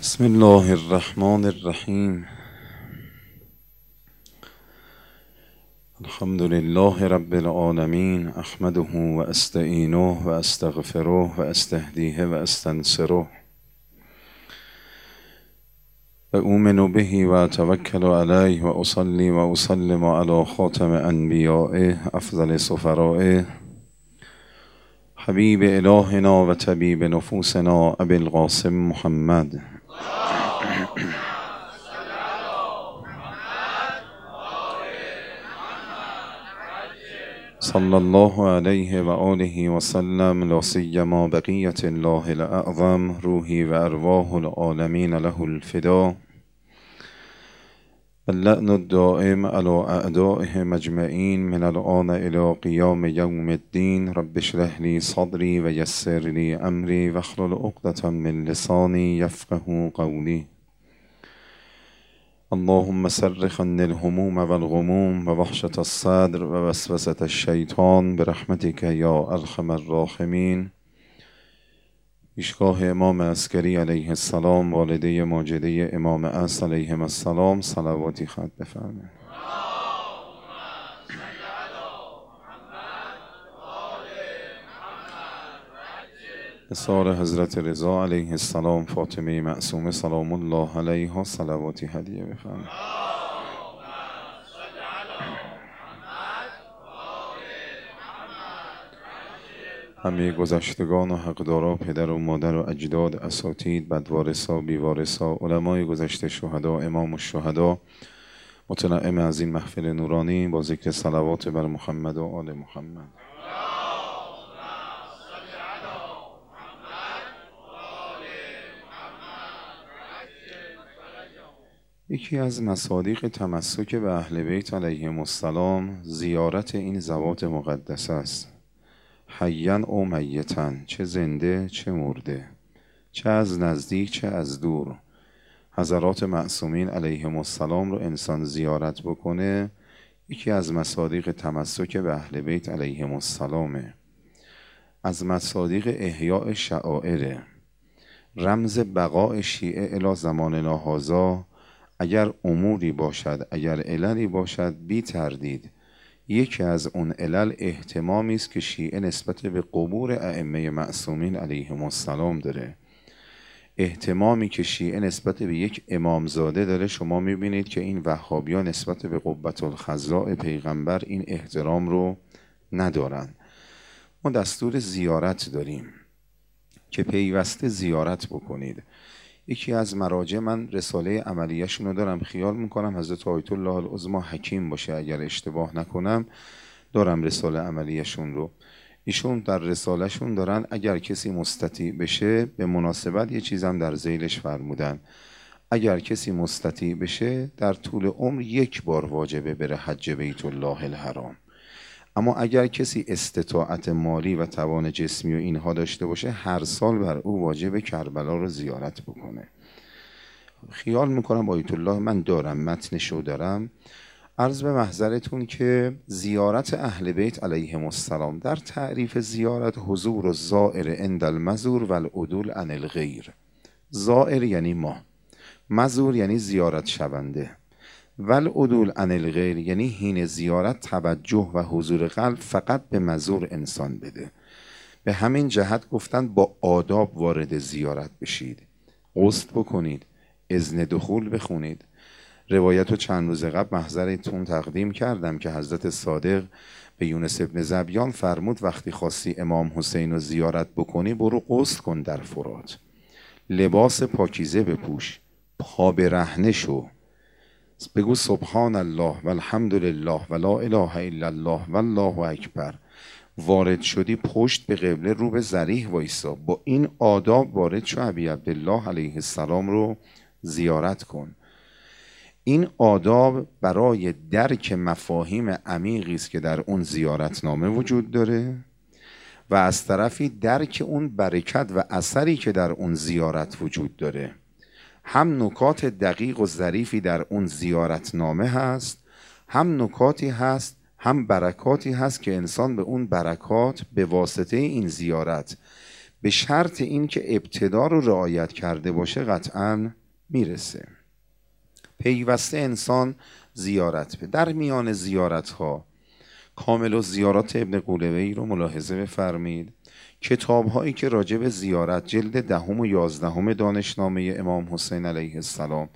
بسم الله الرحمن الرحیم. الحمد لله رب العالمین، احمده و استعینه و استغفره و استهدیه و استنصره و اؤمن به و اتوکل علیه و اصلی و اسلم علی خاتم انبیائه افضل سفرائه حبیب الهنا و طبیب نفوسنا ابی القاسم محمد صلی الله علیه و آله و سلم، لا سیما بقیة الله الاعظم، روحی و ارواح العالمین له الفدا، اللعن الدائم علی اعدائهم اجمعین من الآن الی قیام یوم الدین. رب اشرح لی صدری و یسر لی امری واحلل عقدة من لسانی یفقهوا قولی. اللهم صرف عني الهموم والغموم و وحشة الصدر و وسوسة الشیطان برحمتك یا ارحم الراحمین. پیشگاه امام عسکری علیه السلام، والده ماجده امام عصر علیهم السلام، صلواتی ختم بفرمایید. اثار حضرت رضا علیه السلام، فاطمه معصومه سلام الله علیها، صلواتی هدیه بفرمایید. همه گذشتگان و حقدارا، پدر و مادر و اجداد، اساتید، بدوارثا، بیوارثا، علمای گذشته، شهدا، امام الشهدا، متنعم از این محفل نورانی با ذکر صلوات بر محمد و آل محمد. یکی از مصادیق تمسک به اهل بیت علیهم السلام زیارت این ذوات مقدس است، حیاً او میتاً، چه زنده چه مرده، چه از نزدیک چه از دور. حضرات معصومین علیهم السلام رو انسان زیارت بکنه یکی از مصادیق تمسک به اهل بیت علیهم السلامه، از مصادیق احیاء شعائره، رمز بقاء شیعه الی زماننا هذا. اگر اموری باشد، اگر عللی باشد، بی تردید یکی از اون علل اهتمامی است که شیعه نسبت به قبور ائمه معصومین علیهم السلام داره. اهتمامی که شیعه نسبت به یک امامزاده داره، شما میبینید که این وهابی‌ها نسبت به قبة الخضراء پیغمبر این احترام رو ندارن. ما دستور زیارت داریم که پیوسته زیارت بکنید. یکی از مراجع، من رساله عملیه‌شون رو دارم، خیال میکنم حضرت آیت الله العظمی حکیم باشه اگر اشتباه نکنم، دارم رساله عملیه‌شون رو. ایشون در رسالهشون دارن اگر کسی مستطیع بشه، به مناسبت یه چیزم در ذیلش فرمودن، اگر کسی مستطیع بشه در طول عمر یک بار واجبه بره حج بیت الله الحرام. اما اگر کسی استطاعت مالی و توان جسمی و اینها داشته باشه، هر سال بر او واجب کربلا رو زیارت بکنه. خیال میکنم آیت الله، من دارم متنشو دارم، عرض به محضرتون که زیارت اهل بیت علیهم السلام در تعریف زیارت، حضور الزائر عند المزور و العدول عن الغیر. زائر یعنی ما، مزور یعنی زیارت شونده، والعدول عن الغیر یعنی حین زیارت توجه و حضور قلب فقط به مزور انسان بده. به همین جهت گفتن با آداب وارد زیارت بشید، غسل بکنید، اذن دخول بخونید. روایت رو چند روز قبل محضرتون تقدیم کردم که حضرت صادق به یونس ابن ذبیان فرمود وقتی خواستی امام حسین رو زیارت بکنی، برو غسل کن در فرات، لباس پاکیزه بپوش، پا برهنه شو، بگو سبحان الله و الحمد لله و لا اله الا الله و الله اکبر. وارد شدی پشت به قبله، رو به ضریح وایسا، با این آداب وارد شو، ابی عبدالله علیه السلام رو زیارت کن. این آداب برای درک مفاهیم عمیقی است که در اون زیارتنامه وجود داره و از طرفی درک اون برکت و اثری که در اون زیارت وجود داره. هم نکات دقیق و ظریفی در اون زیارتنامه هست، هم نکاتی هست، هم برکاتی هست که انسان به اون برکات به واسطه این زیارت به شرط این که ابتدا رو رعایت کرده باشه قطعاً میرسه. پیوسته انسان زیارت به در میان زیارت ها کامل و زیارات ابن قولوی رو ملاحظه بفرمید. کتاب هایی که راجع به زیارت، جلد 10 و 11 دانشنامه امام حسین علیه السلام،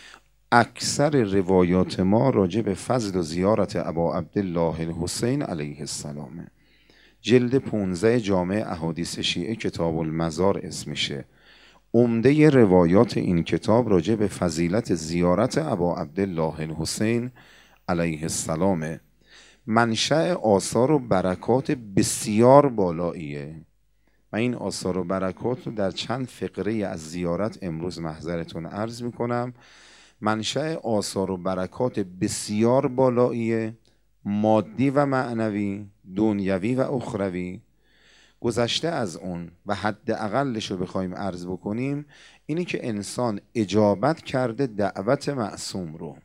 اکثر روایات ما راجع به فضل و زیارت ابا عبدالله الحسین علیه السلامه. جلد 15 جامع احادیث شیعه کتاب المزار اسمشه. عمده روایات این کتاب راجع به فضیلت زیارت ابا عبدالله الحسین علیه السلام. منشأ آثار و برکات بسیار بالاییه. من این آثار و برکات رو در چند فقره از زیارت امروز محضرتون عرض میکنم. منشأ آثار و برکات بسیار بالاییه، مادی و معنوی، دنیوی و اخروی. گذشته از اون و حد اقلش رو بخوایم عرض بکنیم، اینی که انسان اجابت کرده دعوت معصوم رو.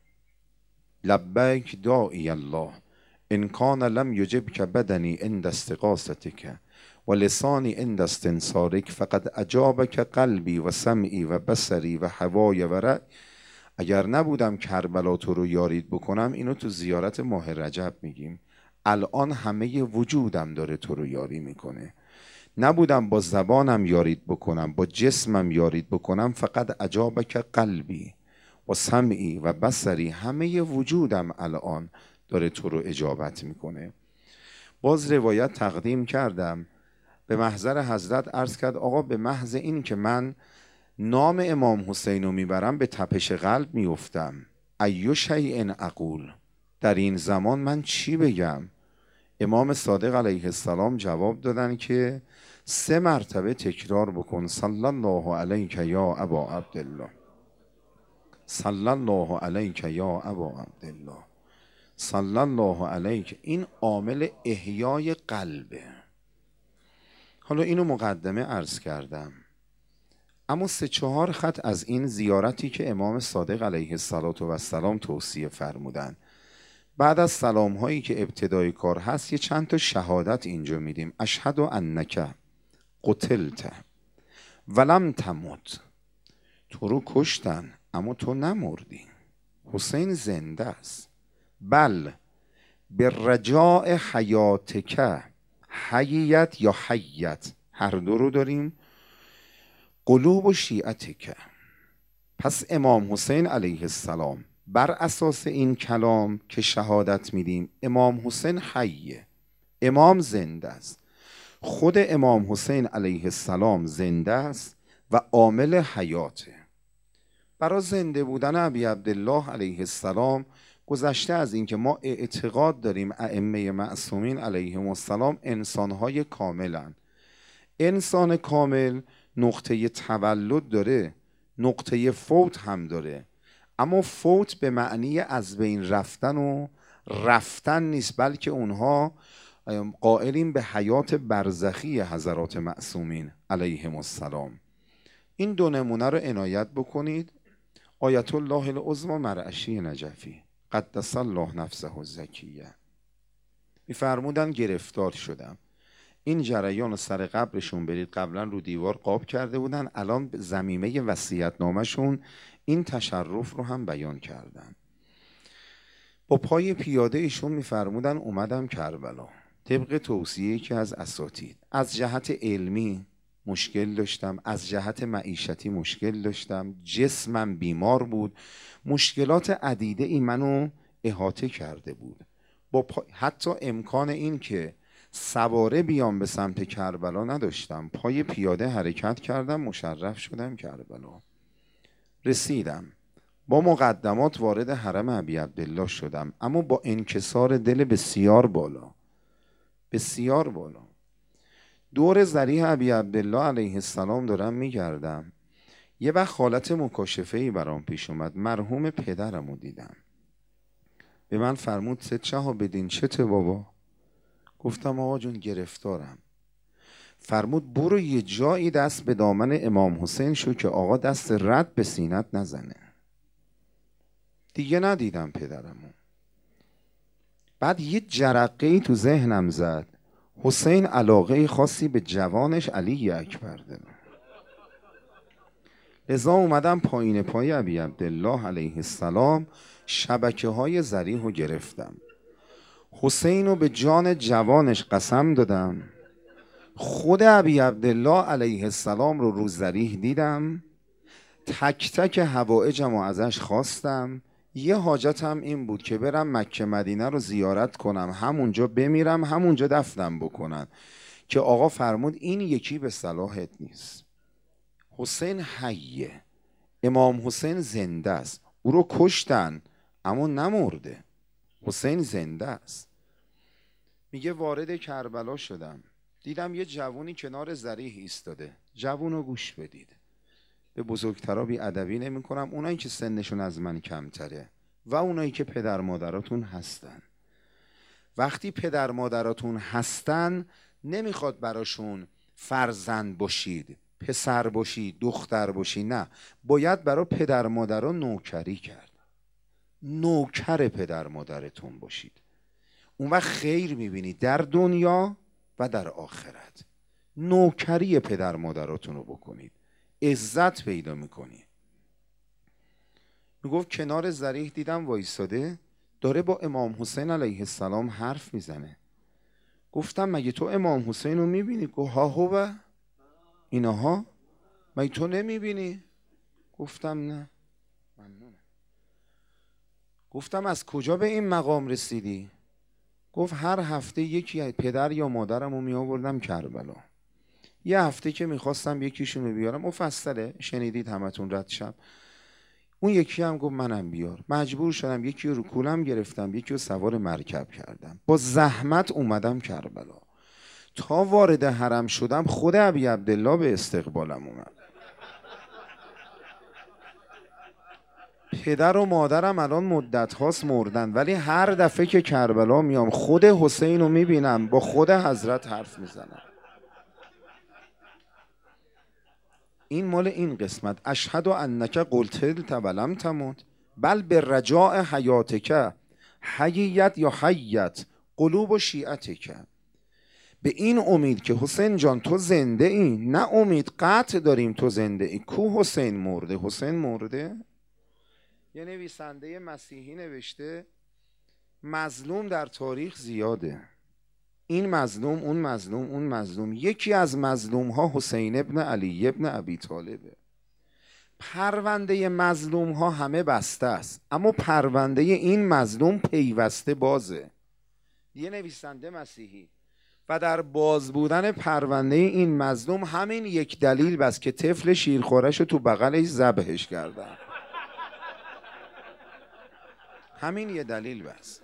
لبیک داعی الله ان کان لم یجبک بدنی عند استغاثتک و لسانی عند استنصارک فقد اجابک قلبی و سمعی و بصری و هوای و رأی. اگر نبودم کربلا تو رو یارید بکنم، اینو تو زیارت ماه رجب میگیم. الان همه وجودم داره تو رو یاری میکنه. نبودم با زبانم یارید بکنم، با جسمم یارید بکنم، فقط اجابک قلبی و سمعی و بصری، همه وجودم الان داره تو رو اجابت میکنه. باز روایت تقدیم کردم، به محضر حضرت عرض کرد آقا به محض این که من نام امام حسین رو میبرم به تپش قلب میفتم. ایو شیء اقول، در این زمان من چی بگم؟ امام صادق علیه السلام جواب دادن که 3 مرتبه تکرار بکن صلی الله علیک یا ابا عبدالله، صلی الله علیک یا ابا عبدالله، صلی الله علیک. این عامل احیای قلبه. حالا اینو مقدمه عرض کردم، اما 3-4 خط از این زیارتی که امام صادق علیه السلام توصیه فرمودن. بعد از سلام هایی که ابتدای کار هست، یه چند تا شهادت اینجا میدیم. اشهد انک قتلت ولم تمت، تو رو کشتن اما تو نمردی، حسین زنده است. بل به رجاء حیاتک، حییت یا حیت هر دو رو داریم، قلوب و شیعتک. پس امام حسین علیه السلام بر اساس این کلام که شهادت میدیم، امام حسین حیه، امام زنده است. خود امام حسین علیه السلام زنده است و عامل حیاته. برای زنده بودن ابی عبدالله علیه السلام، گذشته از این که ما اعتقاد داریم ائمه معصومین علیهم السلام انسانهای کاملن. انسان کامل نقطه تولد داره، نقطه فوت هم داره، اما فوت به معنی از بین رفتن و رفتن نیست، بلکه اونها قائلین به حیات برزخی حضرات معصومین علیهم السلام. این 2 نمونه رو عنایت بکنید. آیت الله العظمی مرعشی نجفی قدس الله نفسه الزکیه میفرمودن گرفتار شدم. این جریان رو سر قبرشون برید، قبلا رو دیوار قاب کرده بودن، الان ضمیمه وصیت‌نامه‌شون این تشرف رو هم بیان کردن. با پای پیاده ایشون میفرمودن اومدم کربلا طبق توصیه‌ای که از اساتید. از جهت علمی مشکل داشتم، از جهت معیشتی مشکل داشتم، جسمم بیمار بود، مشکلات عدیده ای منو احاطه کرده بود. با حتی امکان این که سواره بیام به سمت کربلا نداشتم، پای پیاده حرکت کردم، مشرف شدم کربلا. رسیدم، با مقدمات وارد حرم ابی عبدالله شدم، اما با انکسار دل بسیار بالا، بسیار بالا. دور ضریح ابی عبدالله علیه السلام دارم میگردم. یه وقت حالت مکاشفه‌ای برام پیش اومد. مرحوم پدرم رو دیدم. به من فرمود سید شهاب الدین چته بابا؟ گفتم آقا جون گرفتارم. فرمود برو یه جایی دست به دامن امام حسین شو که آقا دست رد به سینت نزنه. دیگه ندیدم پدرمو. بعد یه جرقه‌ای تو ذهنم زد، حسین علاقه خاصی به جوانش علی اکبر داره. لذا اومدم پایین پای ابی عبدالله علیه السلام شبکه های ذریح رو گرفتم. حسین رو به جان جوانش قسم دادم. خود ابی عبدالله علیه السلام رو ذریح دیدم. تک تک حوائجم رو ازش خواستم. یه حاجتم این بود که برم مکه مدینه رو زیارت کنم، همونجا بمیرم، همونجا دفنم بکنن، که آقا فرمود این یکی به صلاحت نیست. حسین حیه، امام حسین زنده است. او رو کشتن اما نمرده، حسین زنده است. میگه وارد کربلا شدم، دیدم یه جوونی کنار ذریح ایستاده. جوونو گوش بدید، به بزرگترا بی ادبی نمی کنم، اونایی که سنشون از من کمتره و اونایی که پدر مادراتون هستن. وقتی پدر مادراتون هستن نمیخواد براشون فرزند باشید، پسر باشی، دختر باشی، نه، باید برای پدر مادرها نوکری کرد. نوکر پدر مادرتون باشید، اون وقت خیر میبینید در دنیا و در آخرت. نوکری پدر مادراتون رو بکنید، عزت پیدا میکنی. میگفت کنار ذریح دیدم وایساده داره با امام حسین علیه السلام حرف میزنه. گفتم مگه تو امام حسین رو میبینی؟ گفت ها هو اینها، مگه تو نمیبینی؟ گفتم نه. ممنونم. گفتم از کجا به این مقام رسیدی؟ گفت هر هفته یکی پدر یا مادرم رو می آوردم کربلا. یه هفته که میخواستم یکیشون رو بیارم، مفصله شنیدید همتون رد شب. اون یکی هم گفت منم بیار. مجبور شدم یکی رو کولم گرفتم، یکی رو سوار مرکب کردم، با زحمت اومدم کربلا. تا وارد حرم شدم خود ابی عبدالله به استقبالم اومد. پدر و مادرم الان مدت هاست مردن، ولی هر دفعه که کربلا میام خود حسین رو میبینم، با خود حضرت حرف میزنم. این مال این قسمت. اشهد انک قلت ولم تمت بل به رجاء حیاتک حییت یا حیت قلوب و شیعتک. به این امید که حسین جان تو زنده ای، نه امید قطع داریم تو زنده ای. کو حسین مرده؟ حسین مرده؟ یه نویسنده مسیحی نوشته مظلوم در تاریخ زیاده، این مظلوم، اون مظلوم، اون مظلوم. یکی از مظلوم ها حسین ابن علی ابن ابی طالبه. پرونده مظلوم ها همه بسته است، اما پرونده این مظلوم پیوسته بازه. یه نویسنده مسیحی. و در باز بودن پرونده این مظلوم همین یک دلیل بس که طفل شیرخورش رو تو بغلش ذبحش کردن. همین یه دلیل بس.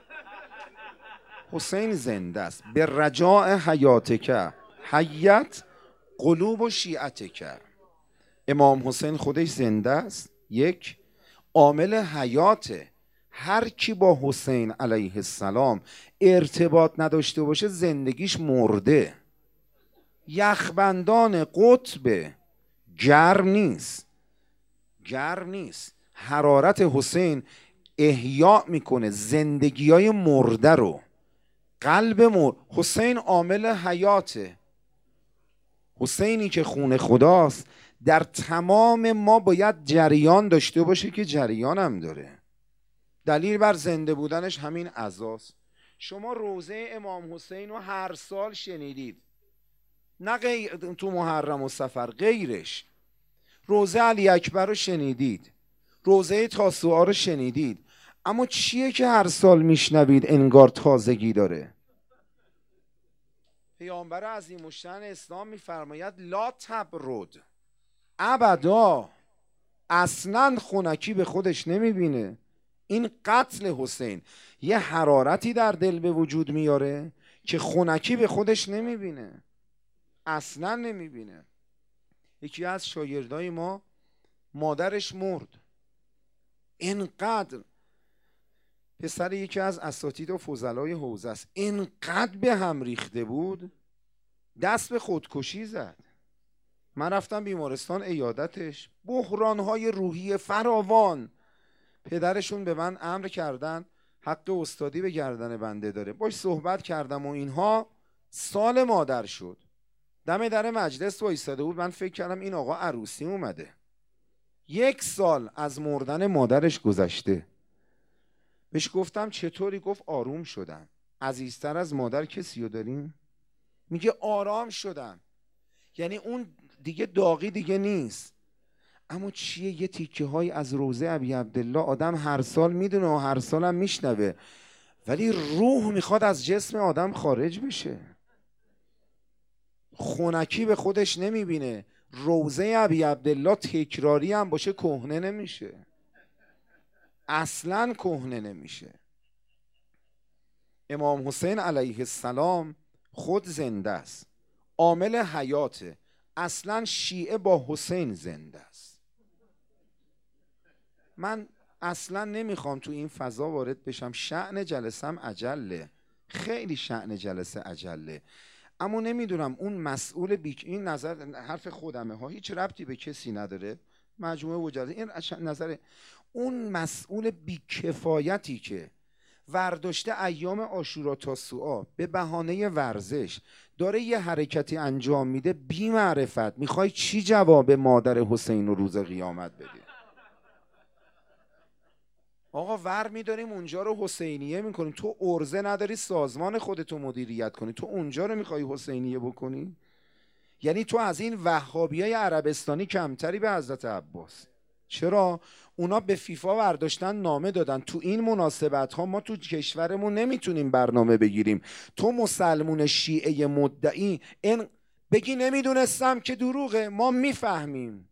حسین زنده است. به رجاء حیاتک حیت قلوب و شیعتک. امام حسین خودش زنده است. یک عامل حیاته. هر کی با حسین علیه السلام ارتباط نداشته باشه زندگیش مرده. یخبندان قطب گرم نیست، گرم نیست. حرارت حسین احیا میکنه زندگیای مرده رو. قلب حسین عامل حیاته. حسینی که خون خداست در تمام ما باید جریان داشته باشه که جریان هم داره. دلیل بر زنده بودنش همین عزاست. شما روزه امام حسین رو هر سال شنیدید، نه تو محرم و سفر، غیرش. روزه علی اکبر رو شنیدید، روزه تاسوعا رو شنیدید، اما چیه که هر سال میشنوید انگار تازگی داره؟ پیامبر عظیم الشأن اسلام میفرماید لا تبرد، ابدا، اصلا خنکی به خودش نمیبینه. این قتل حسین یه حرارتی در دل به وجود میاره که خنکی به خودش نمیبینه، اصلا نمیبینه. یکی از شاگردای ما مادرش مرد، اینقدر پسر یکی از اساتید و فضلای حوزه است، اینقدر به هم ریخته بود دست به خودکشی زد. من رفتم بیمارستان عیادتش، بحرانهای روحی فراوان. پدرشون به من امر کردن حق استادی به گردن بنده داره، باش صحبت کردم و اینها سال مادر شد، دم در مجلس وایساده بود. من فکر کردم این آقا عروسی اومده. 1 سال از مردن مادرش گذشته. بهش گفتم چطوری؟ گفت آروم شدم. عزیزتر از مادر کسی رو داریم؟ میگه آرام شدم. یعنی اون دیگه داغی دیگه نیست. اما چیه؟ یه تیکه های از روزه ابی عبدالله آدم هر سال میدونه و هر سال هم میشنوه، ولی روح میخواد از جسم آدم خارج بشه. خونکی به خودش نمیبینه. روزه ابی عبدالله تکراری هم باشه کهنه نمیشه، اصلا کهنه نمیشه. امام حسین علیه السلام خود زنده است، عامل حیاته. اصلا شیعه با حسین زنده است. من اصلا نمیخوام تو این فضا وارد بشم. شأن جلسم عجله، خیلی شأن جلسه عجله. اما نمیدونم اون مسئول این نظر حرف خودمه ها، هیچ ربطی به کسی نداره، مجموعه وجاده. این نظر اون مسئول بیکفایتی که ورداشته ایام عاشورا تاسوعا به بهانه ورزش داره یه حرکتی انجام میده بی معرفت. میخوای چی جواب مادر حسین رو روز قیامت بدی؟ آقا ور میداریم اونجا رو حسینیه میکنیم. تو ارزه نداری سازمان خودتو مدیریت کنی، تو اونجا رو میخوای حسینیه بکنی؟ یعنی تو از این وهابیای عربستانی کمتری به حضرت عباس. چرا؟ اونا به فیفا برداشتن نامه دادن تو این مناسبت ها ما تو کشورمون نمیتونیم برنامه بگیریم. تو مسلمون شیعه مدعی بگی نمیدونستم که دروغه. ما میفهمیم.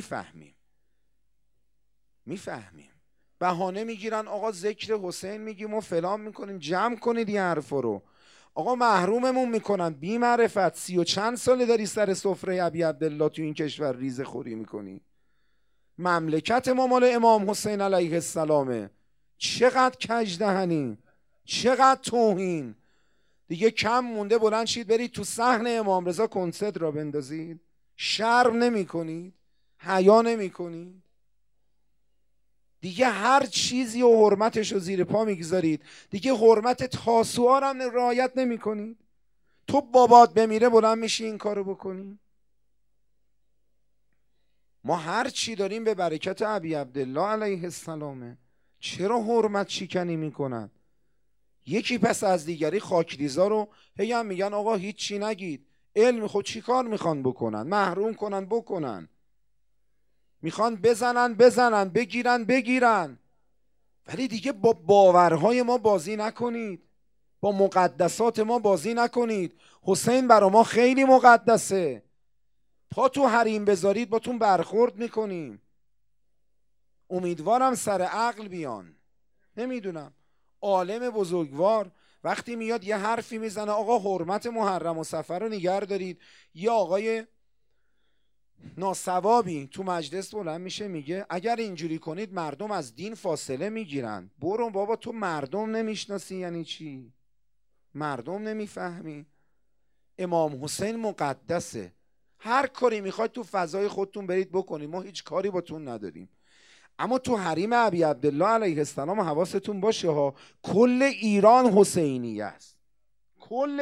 بهانه میگیرن آقا ذکر حسین میگیم و فلان میکنیم. جمع کنید این حرفا رو. آقا محروممون میکنن بی معرفت. 30 و چند ساله داری سر سفره ابی عبدالله تو این کشور ریزه خوری میکنی. مملکت ما مال امام حسین علیه السلامه. چقدر کژدهنی، چقدر توهین. دیگه کم مونده بلند شید برید تو صحن امام رضا کنسرت را بندازید. شرم نمیکنید؟ حیا نمیکنید؟ دیگه هر چیزی و حرمتش رو زیر پا میگذارید. دیگه حرمت تاسوعا هم رعایت نمیکنید. تو بابات بمیره بلند میشی این کارو بکنی؟ ما هر چی داریم به برکت ابی عبدالله علیه السلامه. چرا حرمت شکنی میکنن؟ یکی پس از دیگری خاکریزا رو هی هم میگن آقا هیچ چی نگید. علم خود چی کار میخوان بکنن؟ محروم کنن بکنن. میخوان بزنن بگیرن. ولی دیگه با باورهای ما بازی نکنید، با مقدسات ما بازی نکنید. حسین برا ما خیلی مقدسه. پا تو حریم بذارید باتون برخورد میکنیم. امیدوارم سر عقل بیان. نمیدونم عالم بزرگوار وقتی میاد یه حرفی میزنه آقا حرمت محرم و صفر رو نگه دارید، یا آقای ناسوابی تو مجلس بلند میشه میگه اگر اینجوری کنید مردم از دین فاصله میگیرن. برو بابا، تو مردم نمیشناسی یعنی چی؟ مردم نمیفهمی؟ امام حسین مقدسه. هر کاری میخواید تو فضای خودتون برید بکنید، ما هیچ کاری باتون نداریم. اما تو حریم ابی عبدالله علیه السلام حواستون باشه ها، کل ایران حسینی است. کل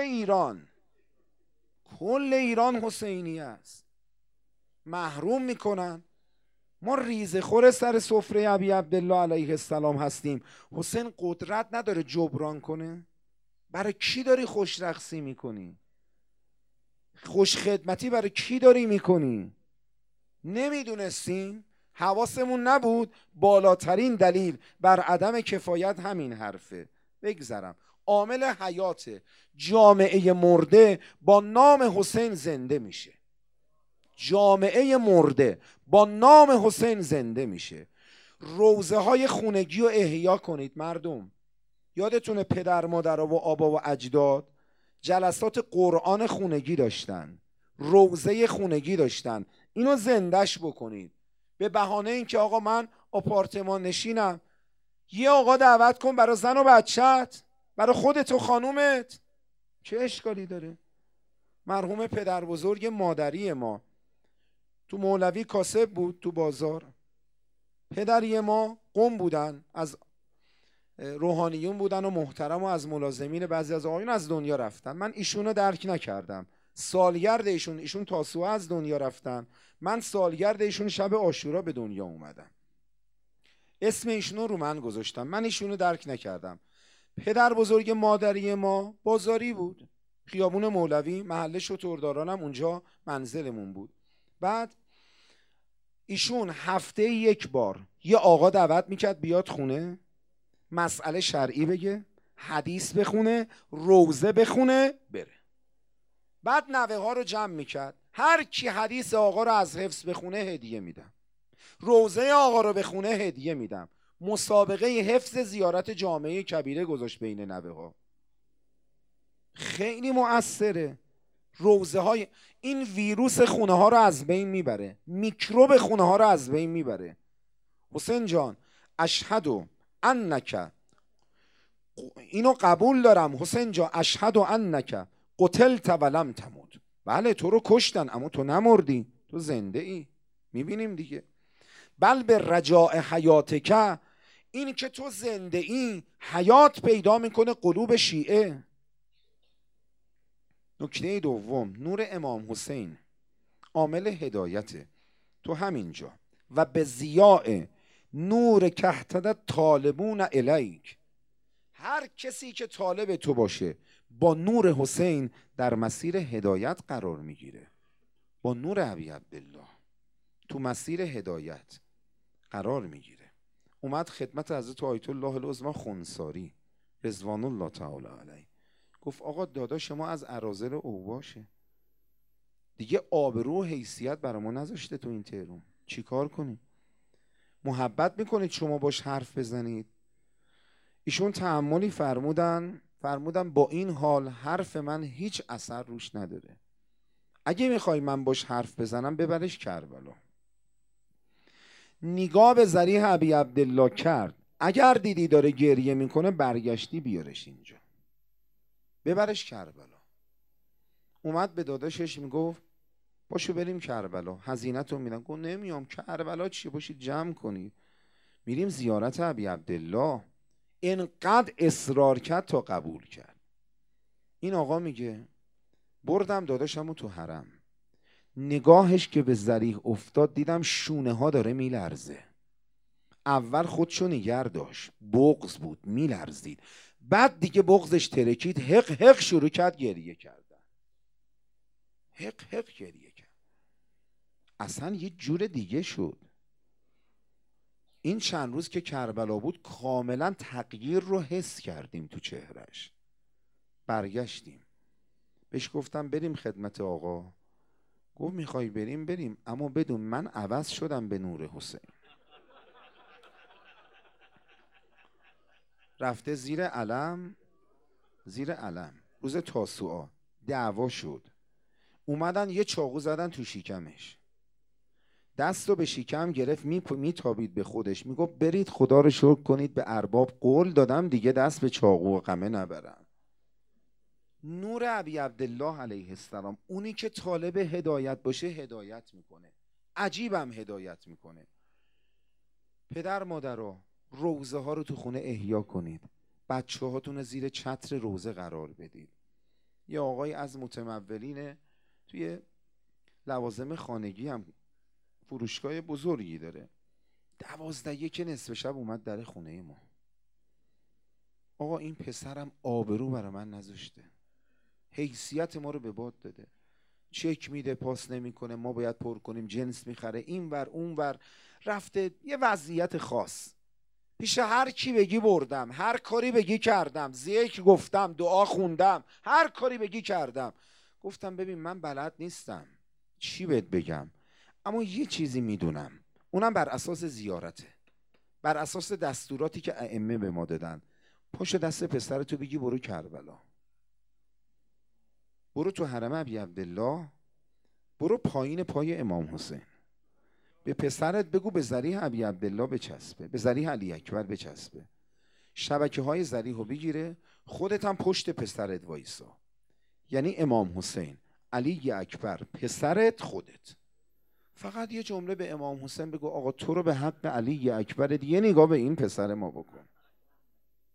ایران حسینی است. محروم میکنن. ما ریزه خور سر سفره ابی عبدالله علیه السلام هستیم. حسین قدرت نداره جبران کنه. برای کی داری خوش رقصی میکنی؟ خوش خدمتی برای کی داری میکنی؟ نمیدونستیم؟ حواسمون نبود؟ بالاترین دلیل بر عدم کفایت همین حرفه. بگذرم. عامل حیات جامعه مرده با نام حسین زنده میشه. جامعه مرده با نام حسین زنده میشه. روزه های خونگی رو احیا کنید مردم. یادتونه پدر مادر و آبا و اجداد جلسات قرآن خونگی داشتن، روزه خونگی داشتن. اینو زندش بکنید. به بهانه اینکه آقا من آپارتمان نشینم، یه آقا دعوت کن برای زن و بچت، برای خودت و خانومت. چه اشکالی داره؟ مرحوم پدر بزرگ مادری ما تو مولوی کاسب بود تو بازار. پدری ما قم بودن، از روحانیون بودن و محترم و از ملازمین بعضی از آقایون از دنیا رفتن. من ایشونو درک نکردم. سالگرد ایشون تاسوعا از دنیا رفتن، من سالگرد ایشون شب عاشورا به دنیا اومدم. اسم ایشونو رو من گذاشتم. من ایشونو درک نکردم. پدر بزرگ مادری ما بازاری بود، خیابون مولوی، محله شتردارانم اونجا منزلمون بود. بعد ایشون هفته یک بار یه آقا دعوت میکرد بیاد خونه، مسئله شرعی بگه، حدیث بخونه، روزه بخونه، بره. بعد نوه ها رو جمع میکرد، هر کی حدیث آقا رو از حفظ بخونه هدیه میدم، روزه آقا رو بخونه هدیه میدم. مسابقه حفظ زیارت جامعه کبیره گذاشت بین نوه ها. خیلی مؤثره. روزه های این ویروس خونه ها رو از بین میبره، میکروب خونه ها رو از بین میبره. حسین جان اشهد انک، اینو قبول دارم حسین جان، اشهد انک قتلت ولم تموت. بله تو رو کشتن اما تو نمردی، تو زنده ای. میبینیم دیگه. بل به رجاء حیاتک، این که تو زنده ای حیات پیدا میکنه قلوب شیعه. نکته دوم، نور امام حسین عامل هدایته. تو همینجا و به ضیاء نور کهتد طالبون الیک، هر کسی که طالب تو باشه با نور حسین در مسیر هدایت قرار میگیره. با نور ابی عبدالله تو مسیر هدایت قرار میگیره. اومد خدمت حضرت آیت الله العظمی خنساری رضوان الله تعالی علیه، گفت آقا داداش ما از اراذل اوباشه دیگه، آبرو و حیثیت برای ما نذاشته تو این تهران، چی کار کنیم؟ محبت میکنید شما باش حرف بزنید؟ ایشون تأملی فرمودن با این حال حرف من هیچ اثر روش نداره، اگه میخوای من باش حرف بزنم ببرش کربلا. نگاه به ذریح ابی عبدالله کرد، اگر دیدی داره گریه میکنه برگشتی بیارش اینجا، ببرش کربلا. اومد به داداشش میگفت باشو بریم کربلا، هزینه‌تو میدم. گفت نمیام. کربلا چی؟ باشید جمع کنید میریم زیارت ابی عبدالله. اینقدر اصرار کرد تا قبول کرد. این آقا میگه بردم داداشمو تو حرم، نگاهش که به ذریح افتاد دیدم شونه ها داره میلرزه. اول خودشو نگر داشت، بغض بود، میلرزید. بعد دیگه بغضش ترکید، حق حق شروع کرد گریه کردن. حق حق گریه کرد. اصلا یه جور دیگه شد. این چند روز که کربلا بود کاملا تغییر رو حس کردیم تو چهرش. برگشتیم بهش گفتم بریم خدمت آقا. گفت میخوای بریم اما بدون من عوض شدم به نور حسین. رفته زیر علم روز تاسوعا دعوا شد، اومدن یه چاقو زدن تو شکمش، دستو به شکم گرفت میتابید به خودش، میگفت برید خدا رو شکر کنید به ارباب، قول دادم دیگه دست به چاقو و قمه نبرم. نور ابی عبدالله علیه السلام، اونی که طالب هدایت باشه هدایت میکنه، عجیبم هدایت میکنه. پدر مادرها روزه ها رو تو خونه احیا کنید، بچه هاتون زیر چتر روزه قرار بدید. یه آقای از متمولین توی لوازم خانگی هم فروشگاه بزرگی داره، 12:01 نصف شب اومد در خونه ما. آقا این پسرم آبرو برای من نذاشته، حیثیت ما رو به باد داده، چک میده پاس نمیکنه، ما باید پر کنیم، جنس میخره اینور اونور، رفته یه وضعیت خاص. پیش هر کی بگی بردم، هر کاری بگی کردم، ذکر گفتم، دعا خوندم، هر کاری بگی کردم. گفتم ببین من بلد نیستم چی بهت بگم، اما یه چیزی میدونم، اونم بر اساس زیارته، بر اساس دستوراتی که ائمه به ما دادن. پاشو دست پسرتو بگی برو کربلا، برو تو حرم ابی عبدالله، برو پایین پای امام حسین، به پسرت بگو به ذریح ابی عبدالله بچسبه، به ذریح علی اکبر بچسبه، شبکه های ذریح رو بگیره، خودت هم پشت پسرت وایسا، یعنی امام حسین، علی اکبر، پسرت، خودت. فقط یه جمله به امام حسین بگو آقا تو رو به حق علی اکبر یه نگاه به این پسر ما بکن.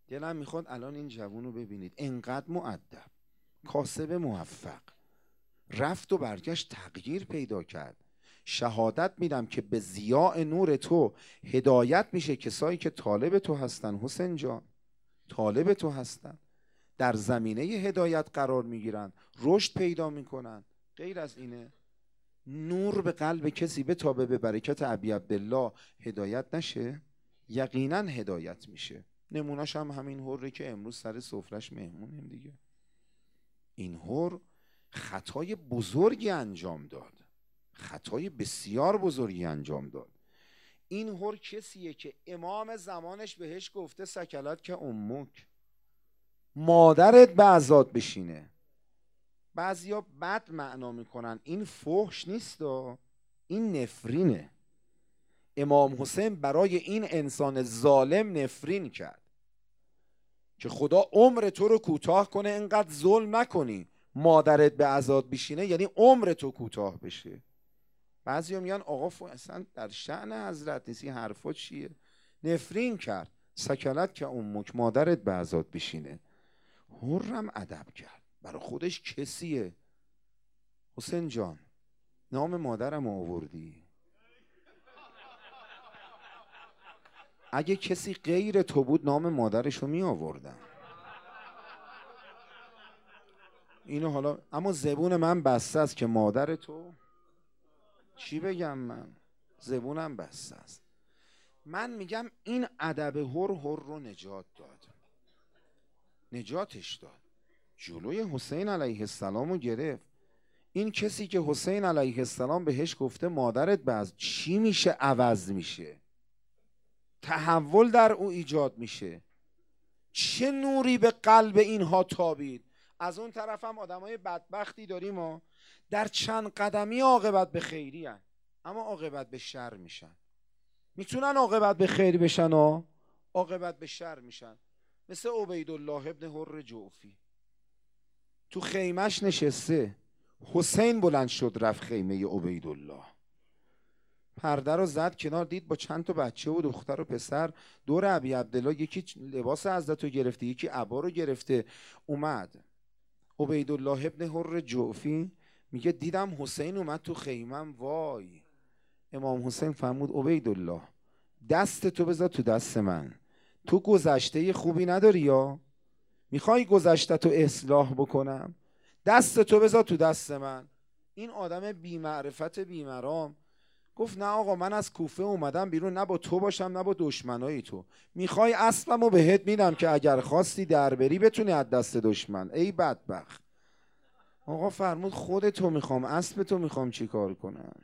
دلم میخواد الان این جوون رو ببینید، انقدر مؤدب، کاسب موفق، رفت و برگشت تغییر پیدا کرد. شهادت میدم که به ضیاء نور تو هدایت میشه کسایی که طالب تو هستن. حسین جان طالب تو هستن، در زمینه هدایت قرار میگیرن، رشد پیدا میکنن. غیر از اینه نور به قلب کسی بتابه به برکت ابی عبدالله هدایت نشه؟ یقینا هدایت میشه. نمونهش هم همین حره که امروز سر سفرش مهمونیم دیگه. این حر خطای بزرگی انجام داد، خطای بسیار بزرگی انجام داد. این حر کسیه که امام زمانش بهش گفته سکلت که امک، مادرت به عزاد بشینه. بعضیا بد معنا میکنن، این فحش نیست، این نفرینه. امام حسین برای این انسان ظالم نفرین کرد که خدا عمر تو رو کوتاه کنه، اینقدر ظلم نکنی، مادرت به عزاد بشینه یعنی عمر تو کوتاه بشه. بعضیا میگن آقا اصلا در شأن حضرت نیست، این حرفا چیه؟ نفرین کرد. سکلت که امک، مادرت به عزاد بشینه. حرم ادب کرد، برای خودش کسیه. حسین جان نام مادرم آوردی، اگه کسی غیر تو بود نام مادرشو می آوردم. اینو حالا اما زبون من بسته است که مادر تو چی بگم، من زبونم بسته است. من میگم این ادب حر رو نجات داد، نجاتش داد، جلوی حسین علیه السلام رو گرفت. این کسی که حسین علیه السلام بهش گفته مادرت باز چی میشه؟ عوض میشه، تحول در او ایجاد میشه. چه نوری به قلب اینها تابید. از اون طرف هم آدمای بدبختی داریم و در چند قدمی عاقبت به خیری هن. اما عاقبت به شر میشن. میتونن عاقبت به خیر بشن و عاقبت به شر میشن. مثل عبیدالله ابن حر جعفی تو خیمش نشسته، حسین بلند شد رفت خیمه عبیدالله، پرده رو زد کنار، دید با چند تا بچه و دختر و پسر دور ابی عبدالله، یکی لباس حضرت رو گرفته، یکی عبا رو گرفته. اومد عبیدالله ابن حر جعفی میگه دیدم حسین اومد تو خیمم، وای. امام حسین فرمود عبیدالله دست تو بذار تو دست من، تو گذشته خوبی نداری یا میخوای گذشته تو اصلاح بکنم؟ دست تو بذار تو دست من. این آدم بی معرفت بی مرام گفت نه آقا، من از کوفه اومدم بیرون نه با تو باشم نه با دشمنای تو. میخوای اسبمو بهت میدم که اگر خواستی دربری بتونی از دست دشمن. ای بدبخت. آقا فرمود خودتو میخوام، اسبتو میخوام، چی کار کنم؟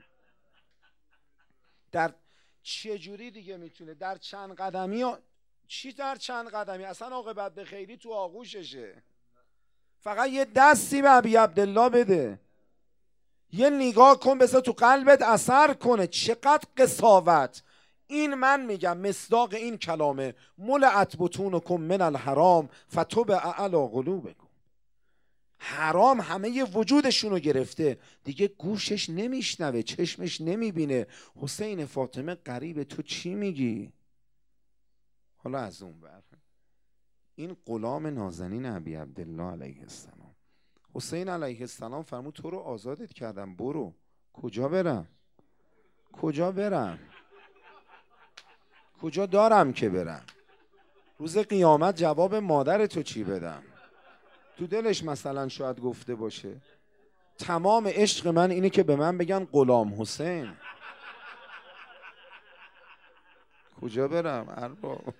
در چجوری دیگه میتونه در چند قدمی چی در چند قدمی؟ اصلا عاقبت به خیری تو آغوششه. فقط یه دستی به ابی عبدالله بده، یه نگاه کن، بذار تو قلبت اثر کنه. چقدر قساوت. این من میگم مصداق این کلامه، ملعت بطونکم من الحرام فتب اعلی قلوبکم. حرام همه وجودشونو گرفته، دیگه گوشش نمیشنوه، چشمش نمیبینه. حسین فاطمه قریب تو چی میگی؟ حالا از اون بر این غلام نازنین ابی عبدالله علیه السلام، حسین علیه السلام فرمود تو رو آزادت کردم، برو. کجا برم؟ کجا برم؟ کجا دارم که برم؟ روز قیامت جواب مادر تو چی بدم؟ تو دلش مثلا شاید گفته باشه تمام عشق من اینه که به من بگن غلام حسین. کجا برم ارباب؟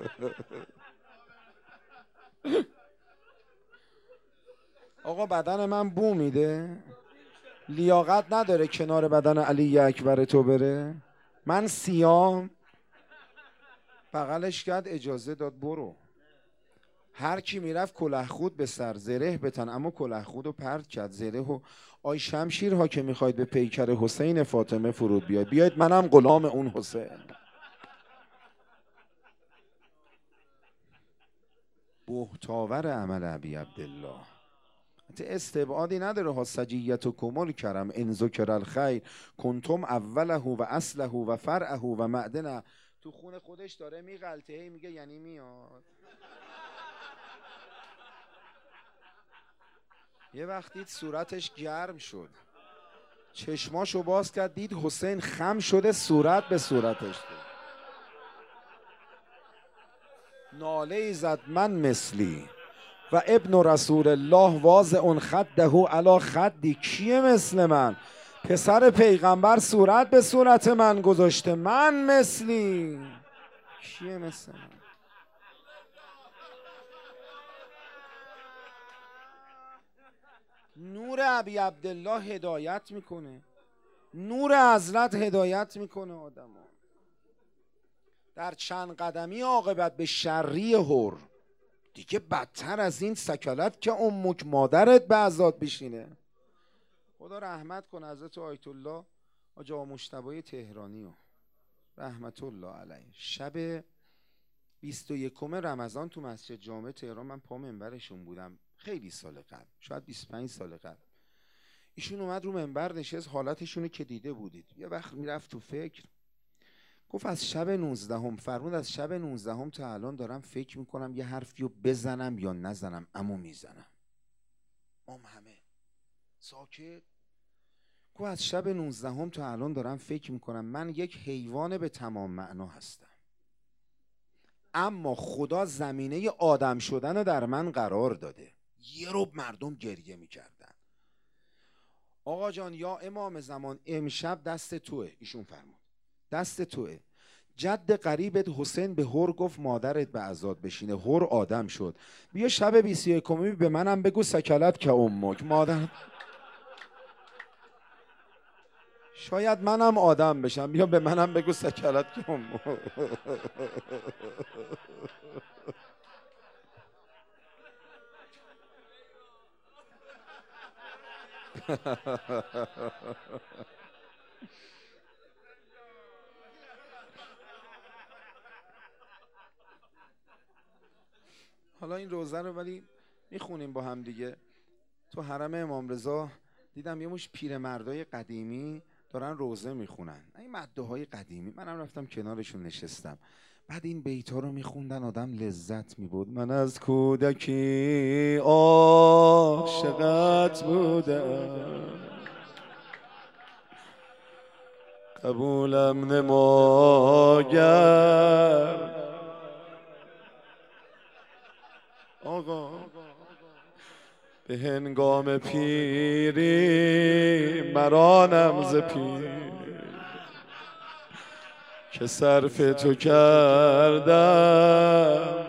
آقا بدن من بو میده، لیاقت نداره کنار بدن علی اکبر تو بره. من سیام بغلش کرد، اجازه داد برو. هر کی میرفت کله خود به سر، زره بتن، اما کله خود رو پرت کرد. زره و آی شمشیرها که میخواید به پیکر حسین فاطمه فرود بیاید منم غلام اون حسین. بهتاور عمل ابی عبدالله استبعادی نداره ها. سجیت و کمال کرم ان ذکر الخیر کنتم اوله و اصله و فرعه و معدنه. تو خون خودش داره میغلطه، میگه یعنی میاد یه وقت دید صورتش گرم شد، چشماشو باز کرد دید حسین خم شده صورت به صورتش دید. ناله ای زد من مثلی و ابن رسول الله واضع خده علی خدی. کیه مثل من؟ پسر پیغمبر صورت به صورت من گذاشته، من مثلی. کیه مثل من؟ نور ابی عبدالله هدایت میکنه، نور حضرت هدایت میکنه آدمو. در چند قدمی عاقبت به شری هر، دیگه بدتر از این سکلت که امک مادرت به عذاب بشینه. خدا رحمت کنه حضرت آیت الله حاج آقا مجتبی تهرانی و رحمت الله علیه. شب 21 رمضان تو مسجد جامع تهران من پا منبرشون بودم، خیلی سال قبل، شاید 25 سال قبل. ایشون اومد رو منبر نشست، حالتشونو که دیده بودید. یه وقت میرفت تو فکر، گفت از شب 19 فرمود از شب 19 تا الان دارم فکر میکنم یه حرفیو بزنم یا نزنم، اما میزنم. همه ساکت. گفت از شب 19 تا الان دارم فکر میکنم من یک حیوان به تمام معنا هستم، اما خدا زمینه آدم شدن رو در من قرار داده. یه رب مردم گریه میکردن. آقا جان یا امام زمان امشب دست توه. ایشون فرمود دست توه. جد قریبت حسین به هر گفت مادرت به عذاب بشینه، هر آدم شد. بیا شب 21 به منم بگو سکلت که امک مادر. شاید منم آدم بشم، بیا به منم بگو سکلت که امک. حالا این روزه رو ولی میخونیم با هم دیگه. تو حرم امام رضا دیدم یه مش پیرمردای قدیمی دارن روزه میخونن، این مده های قدیمی. منم رفتم کنارشون نشستم، بعد این بیت ها رو میخوندن، آدم لذت میبرد. من از کودکی عاشقت بودم، قبولم نماگر آقا، به هنگام پیری مرانم ز پیر، که صرف تو کردم.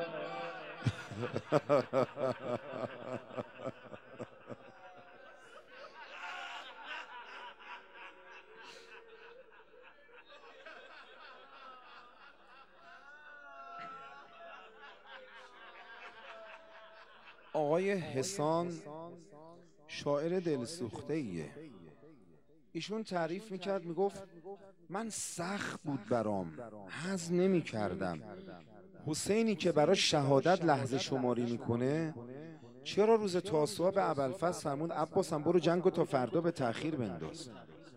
آقای حسان شاعر دلسوخته ایه. ایشون تعریف میکرد، میگفت من سخت بود برام، هضم نمی کردم. حسینی که برای شهادت لحظه شماری میکنه، چرا روز تاسوعا به ابوالفضل فرمود عباسم برو جنگو تا فردا به تأخیر بنداز؟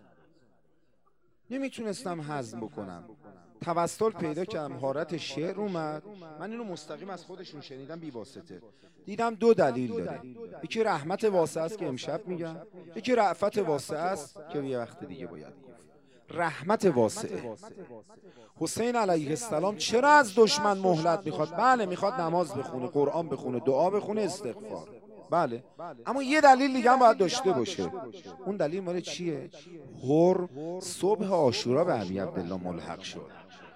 نمیتونستم هضم بکنم. توسل پیدا کردم، حارت شعر اومد. من اینو مستقیم از خودشون شنیدم بی واسطه. دیدم دو دلیل داره، یکی رحمت واسعه است که امشب میگم، یکی رأفت واسعه است که یه وقت دیگه باید گفت. رحمت واسعه. حسین علیه السلام چرا از دشمن مهلت میخواد؟ بله میخواد نماز بخونه، قرآن بخونه، دعا بخونه، استغفار، بله، اما یه دلیل دیگه هم باید داشته باشه. اون دلیل مال چیه؟ هر صبح عاشورا به ابی عبدالله ملحق شد.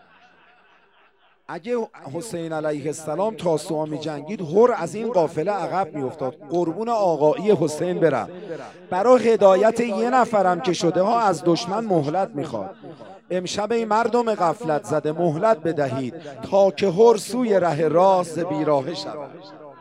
اگه حسین علیه السلام تاسوعا می جنگید، هر از این قافله عقب می افتاد. قربون آقایی حسین برم، برای هدایت یه نفرم که شده ها از دشمن مهلت میخواد. امشب این مردم غفلت زده مهلت بدهید تا که هر سوی ره راست بیراه شود.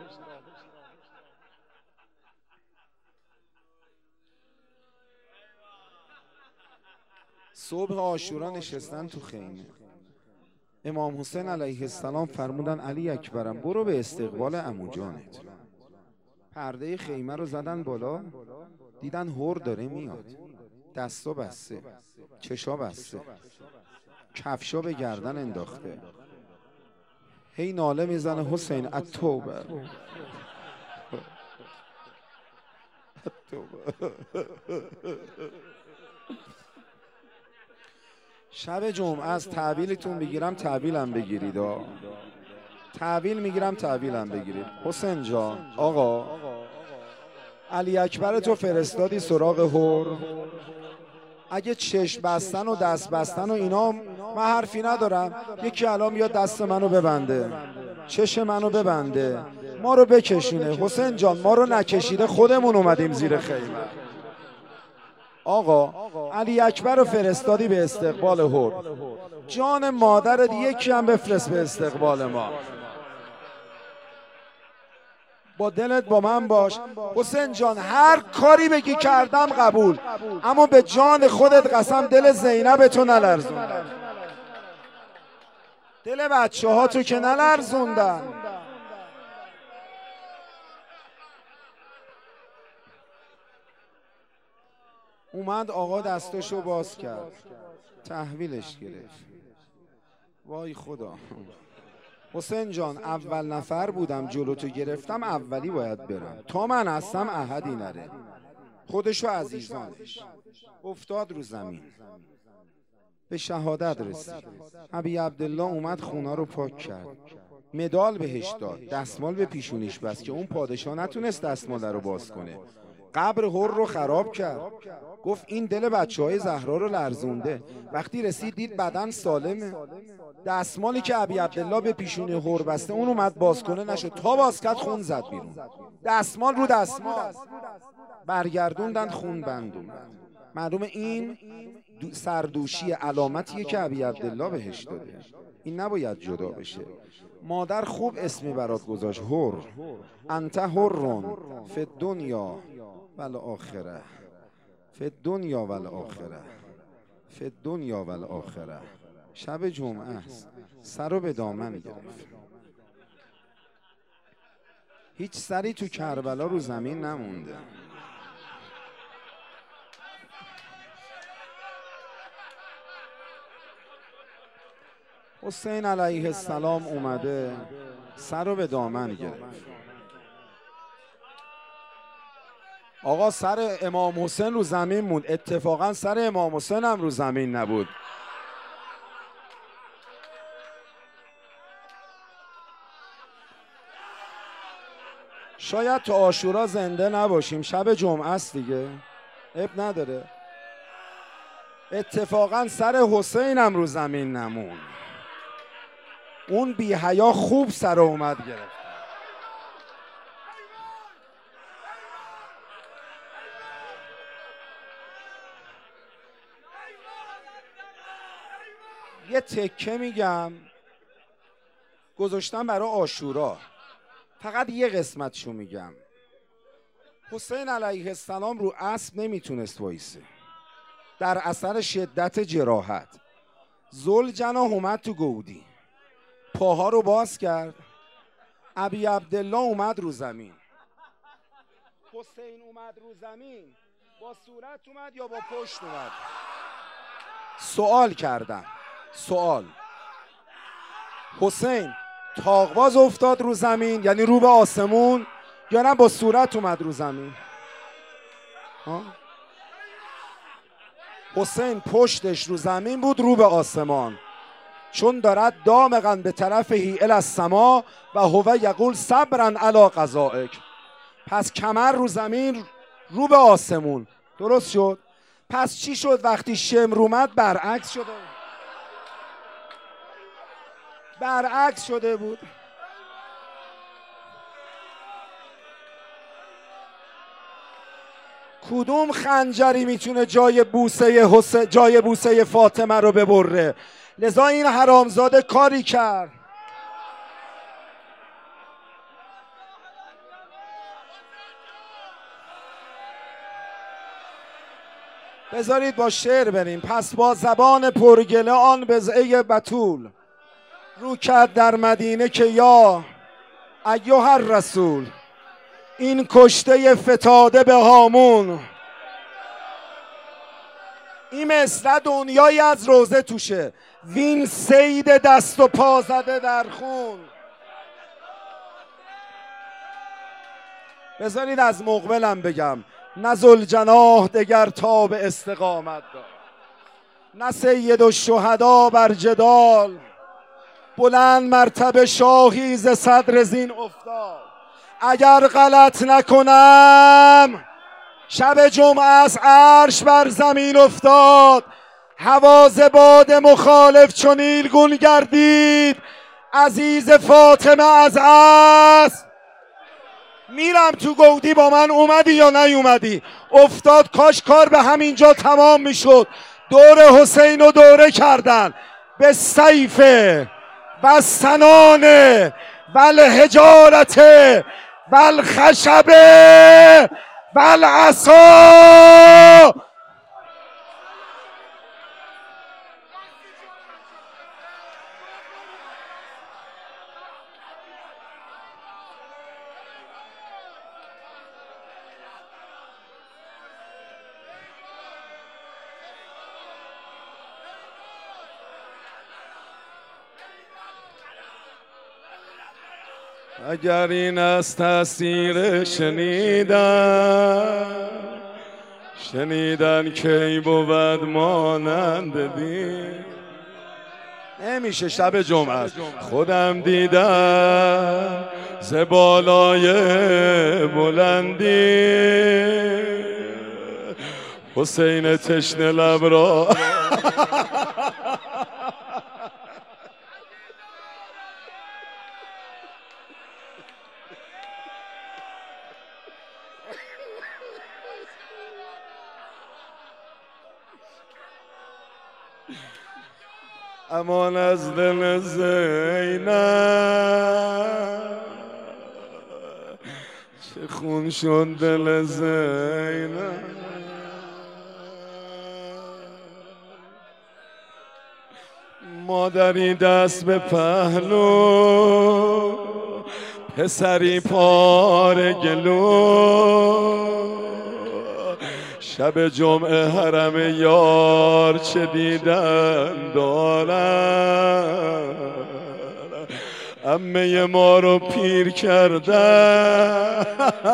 صبح عاشورا نشستن تو خیمه. امام حسین علیه السلام فرمودن علی اکبرم برو به استقبال عمو جانت. پرده خیمه رو زدن بالا، دیدن هر داره میاد، دستا بسته، چشا بسته، کفشا به گردن انداخته، هی ناله میزنه حسین التوبه. شب جمعه از تحویلتون بگیرم تحویلم بگیرید. تحویل میگیرم تحویلم بگیرید. حسین جان، آقا علی اکبر تو فرستادی سراغ هور. اگه چشم بستن و دست بستن و اینا من حرفی ندارم. یکی الان بیاد دست منو ببنده، چشم منو ببنده، ما رو بکشونه. حسین جان ما رو نکشیده، خودمون اومدیم زیر خیمه. آقا علی اکبر رو فرستادی به استقبال هور. جان مادرت یکی هم بفرست به استقبال ما. با دلت با من باش. حسین جان هر کاری بگی کردم قبول، اما به جان خودت قسم دل زینب تو نلرزوندم، دل بچه ها تو که نلرزوندم. اومد آقا دستاشو باز کرد، تحویلش گرفت. وای خدا. حسین جان اول نفر بودم، جلوتو گرفتم، اولی باید برم. تا من هستم احدی نره. خودشو عزیزانش افتاد رو زمین، به شهادت رسید. ابی عبدالله اومد خونا رو پاک کرد، مدال بهش داد، دستمال به پیشونیش بست که اون پادشاه نتونست دستمال رو باز کنه. قبر هور رو خراب کرد. گفت این دل بچه‌های زهرا رو لرزونده. وقتی رسید دید بدن سالمه. دستمالی که ابی عبدالله به پیشونی هور بسته اون اومد باز کنه، نشد. تا باز کرد خون زد بیرون. دستمال رو دستمال برگردوندن، خون بند اومد. معلومه این سردوشی علامتیه که ابی عبدالله بهش داده. این نباید جدا بشه. مادر خوب اسمی برات گذاشت، هور. انت هورون فی الدنیا والآخره، فی الدنیا والآخره، فی الدنیا والآخره. شب جمعه است، سر رو به دامن گرفت. هیچ سری تو کربلا رو زمین نمونده. حسین علیه السلام اومده، سر رو به دامن گرفت. آقا سر امام حسین رو زمین موند. اتفاقا سر امام حسین هم رو زمین نبود. شاید تو عاشورا زنده نباشیم، شب جمعه است دیگه، اب نداره. اتفاقا سر حسین هم رو زمین نمون. اون بی حیا خوب سر اومد گرفت. یه تکه میگم گذاشتم برای عاشورا، فقط یه قسمتشو میگم. حسین علیه السلام رو اسب نمیتونست وایسه در اثر شدت جراحت. ذوالجناح اومد تو گودی، پاها رو باز کرد. ابی عبدالله اومد رو زمین. حسین اومد رو زمین، با صورت اومد یا با پشت اومد؟ سوال کردم، سوال. حسین تاقواز افتاد رو زمین یعنی رو به آسمون، یا نه با صورت اومد رو زمین؟ حسین پشتش رو زمین بود، رو به آسمان، چون دارد دامغا به طرف الی السما و هو یقول صبرا علی قضائک. پس کمر رو زمین، رو به آسمون. درست شد؟ پس چی شد وقتی شمر اومد؟ برعکس شده، برعکس شده بود. کدوم خنجری میتونه جای بوسه فاطمه رو ببره؟ لذا این حرامزاده کاری کرد. بذارید با شعر بریم. پس با زبان پرگله آن بضعه بتول رو کرد در مدینه که یا ایها الرسول، این کشته فتاده به هامون. این مثل دنیایی از روزه توشه، وین سید دست و پا زده در خون. بذارید از مقبلم بگم. نه ذوالجناح دگر تاب استقامت داد، نه سید الشهدا بر جدال، بلند مرتبه شاهی ز صدر زین افتاد. اگر غلط نکنم شب جمعه از عرش بر زمین افتاد، حواز باد مخالف چو نیلگون گردید، عزیز فاطمه از عصر. میرم تو گودی با من اومدی یا نیومدی؟ افتاد. کاش کار به همینجا تمام میشد. دور حسین رو دوره کردن به سیف و سنان و الحجارت و الخشب و العصا. اگر این از تأثیر شنیدن کی بود مانند دین. نمیشه شب جمعه است. خودم دیدم ز بالای بلندی، حسین تشنه لب را امان از دل زینب، چه خون شد دل زینب. مادری دست به پهلو، پسری پار گلو، شب جمعه حرم یار چه دیدن دارن، عمه ما رو پیر کردن.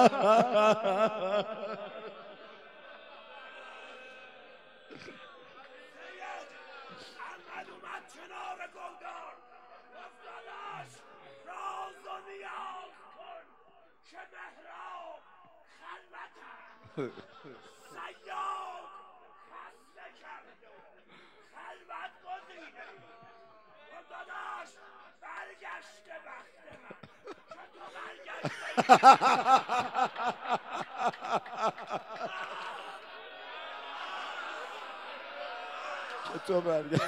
تو برگشت.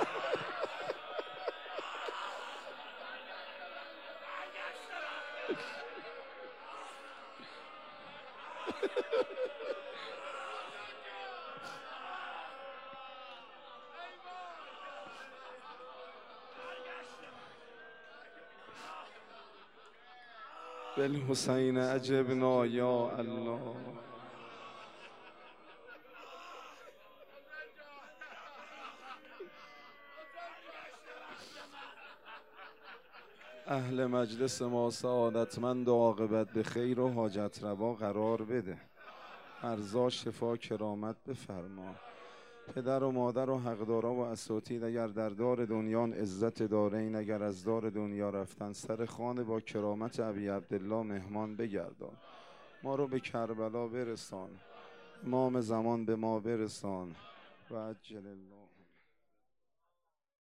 بالحسین عجبنا یا الله. اهل مجلس ما سعادتمند و عاقبت به خیر و حاجت روا قرار بده. ارزا شفا کرامت بفرما. پدر و مادر و حقدارا و اساتید اگر در دار دنیان عزت دارین، اگر از دار دنیا رفتن سر خانه با کرامت ابی عبدالله مهمان بگردان. ما رو به کربلا برسان، امام زمان به ما برسان و عجل الله.